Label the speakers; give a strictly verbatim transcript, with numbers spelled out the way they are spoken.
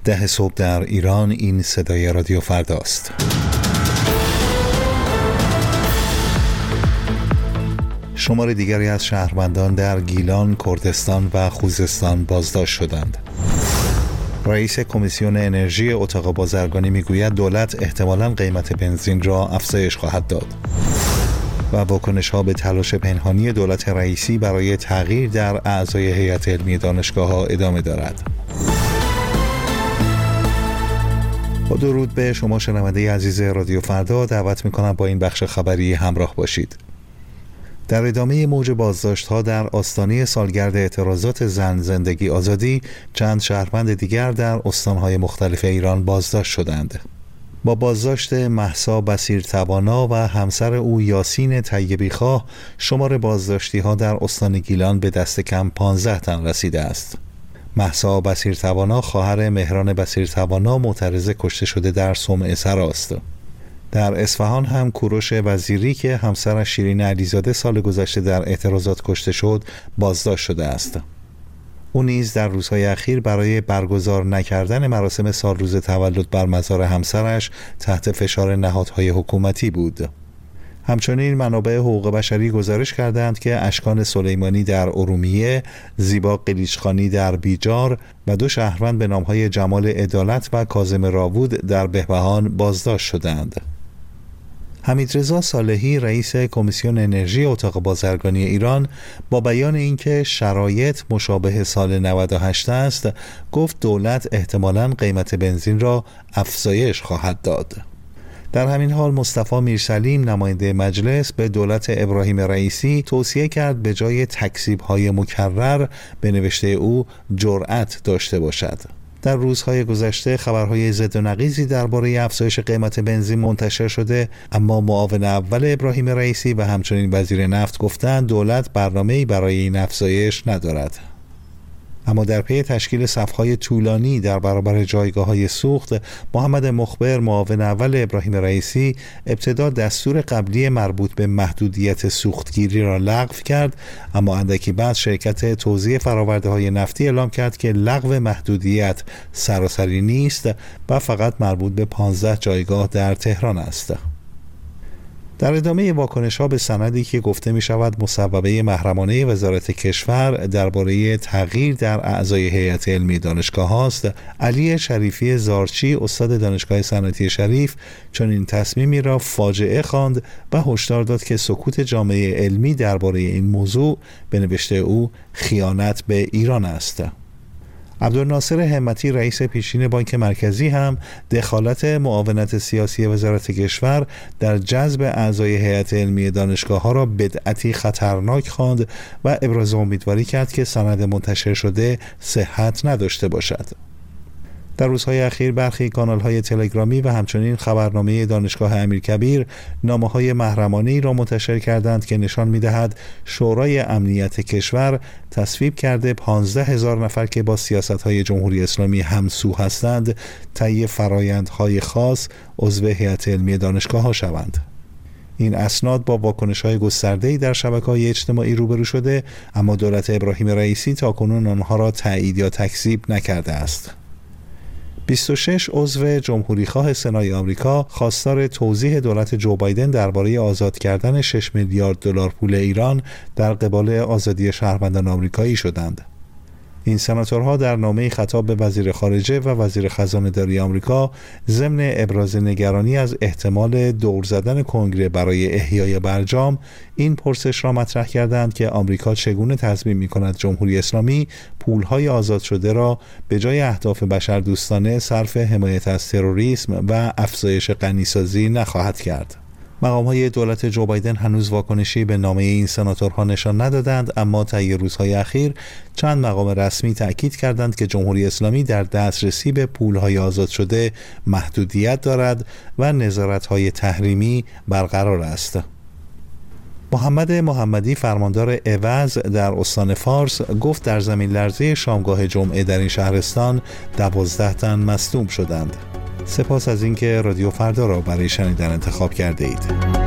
Speaker 1: ده صبح در ایران. این صدای رادیو فرداست. شمار دیگری از شهروندان در گیلان، کردستان و خوزستان بازداشت شدند. رئیس کمیسیون انرژی اتاق بازرگانی میگوید دولت احتمالاً قیمت بنزین را افزایش خواهد داد. و واکنش‌ها به تلاش پنهانی دولت رئیسی برای تغییر در اعضای هیئت علمی دانشگاه‌ها ادامه دارد. با درود به شما شنونده عزیز رادیو فردا، دعوت می‌کنم با این بخش خبری همراه باشید. در ادامه موج بازداشت‌ها در آستانه سالگرد اعتراضات زن زندگی آزادی، چند شهروند دیگر در استان‌های مختلف ایران بازداشت شدند. با بازداشت مهسا بصیرتوانا و همسر او یاسین طیبی‌خواه، شمار بازداشتی‌ها در استان گیلان به دست کم پانزده تن رسیده است. مهسا بصیرتوانا خواهر مهران بصیرتوانا معترضه کشته شده در صومعه سراست. در اصفهان هم کوروش وزیری که همسرش شیرین علیزاده سال گذشته در اعتراضات کشته شد، بازداشت شده است. او نیز در روزهای اخیر برای برگزار نکردن مراسم سالروز تولد بر مزار همسرش تحت فشار نهادهای حکومتی بود. همچنین منابع حقوق بشری گزارش کردند که اشکان سلیمانی در ارومیه، زیبا قلیچخانی در بیجار و دو شهروند به نامهای جمال عدالت و کاظم راوود در بهبهان بازداشت شدند. حمیدرضا صالحی رئیس کمیسیون انرژی اتاق بازرگانی ایران با بیان اینکه شرایط مشابه سال نود و هشت است، گفت دولت احتمالاً قیمت بنزین را افزایش خواهد داد. در همین حال مصطفی میرسلیم نماینده مجلس به دولت ابراهیم رئیسی توصیه کرد به جای تکذیب‌های مکرر به نوشته او جرأت داشته باشد. در روزهای گذشته خبرهای ضد و نقیضی درباره افزایش قیمت بنزین منتشر شده، اما معاون اول ابراهیم رئیسی و همچنین وزیر نفت گفتند دولت برنامه‌ای برای این افزایش ندارد. اما در پی تشکیل صف‌های طولانی در برابر جایگاه‌های سوخت، محمد مخبر معاون اول ابراهیم رئیسی ابتدا دستور قبلی مربوط به محدودیت سوختگیری را لغو کرد، اما اندکی بعد شرکت توزیع فرآورده‌های نفتی اعلام کرد که لغو محدودیت سراسری نیست و فقط مربوط به پانزده جایگاه در تهران است. در ادامه واکنش‌ها به سندی که گفته می‌شود مصوبه محرمانه وزارت کشور درباره تغییر در اعضای هیئت علمی دانشگاه است، علی شریفی زارچی استاد دانشگاه صنعتی شریف چنین تصمیمی را فاجعه خواند و هشدار داد که سکوت جامعه علمی درباره این موضوع به نوشته او خیانت به ایران است. عبدالناصر همتی رئیس پیشین بانک مرکزی هم دخالت معاونت سیاسی وزارت کشور در جذب اعضای هیئت علمی دانشگاه‌ها را بدعتی خطرناک خواند و ابراز امیدواری کرد که سند منتشر شده صحت نداشته باشد. در روزهای اخیر برخی کانال‌های تلگرامی و همچنین خبرنامه دانشگاه امیرکبیر نامه‌های محرمانه‌ای را منتشر کردند که نشان می‌دهد شورای امنیت کشور تصویب کرده پانزده هزار نفر که با سیاست‌های جمهوری اسلامی همسو هستند طی فرایندهای خاص عضو هیئت علمی دانشگاه‌ها شوند. این اسناد با واکنش‌های گسترده‌ای در شبکه‌های اجتماعی روبرو شده، اما دولت ابراهیم رئیسی تاکنون آنها را تایید یا تکذیب نکرده است. بیست و شش عضو جمهوریخواه سنای آمریکا خواستار توضیح دولت جو بایدن درباره آزاد کردن شش میلیارد دلار پول ایران در قبال آزادی شهروندان آمریکایی شدند. این سناتورها در نامه‌ای خطاب به وزیر خارجه و وزیر خزانه‌داری آمریکا ضمن ابراز نگرانی از احتمال دور زدن کنگره برای احیای برجام این پرسش را مطرح کردند که آمریکا چگونه تصمیم می‌کند جمهوری اسلامی پول‌های آزاد شده را به جای اهداف بشردوستانه صرف حمایت از تروریسم و افزایش غنیسازی نخواهد کرد. مقام‌های دولت جو بایدن هنوز واکنشی به نامه این سناتورها نشان ندادند، اما طی روزهای اخیر چند مقام رسمی تأکید کردند که جمهوری اسلامی در دسترسی به پول‌های آزاد شده محدودیت دارد و نظارت‌های تحریمی برقرار است. محمد محمدی فرماندار عوض در استان فارس گفت در زمین لرزه شامگاه جمعه در این شهرستان دوازده تن مصدوم شدند. سپاس از اینکه رادیو فردا را برای شنیدن انتخاب کرده اید.